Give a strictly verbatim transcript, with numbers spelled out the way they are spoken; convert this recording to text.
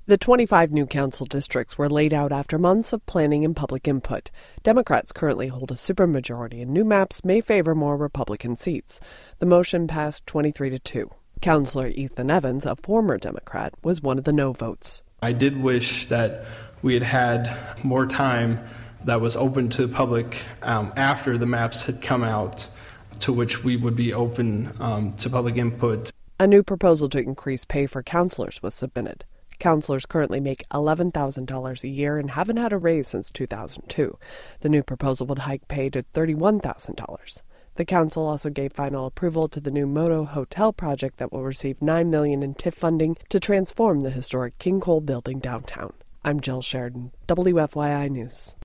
The twenty-five new council districts were laid out after months of planning and public input. Democrats currently hold a supermajority, and new maps may favor more Republican seats. The motion passed twenty-three to two. Councillor Ethan Evans, a former Democrat, was one of the no votes. I did wish that we had had more time that was open to the public um, after the maps had come out, to which we would be open um, to public input. A new proposal to increase pay for councillors was submitted. Councillors currently make eleven thousand dollars a year and haven't had a raise since two thousand two. The new proposal would hike pay to thirty-one thousand dollars. The council also gave final approval to the new Moto Hotel project that will receive nine million dollars in T I F funding to transform the historic King Cole building downtown. I'm Jill Sheridan, W F Y I News.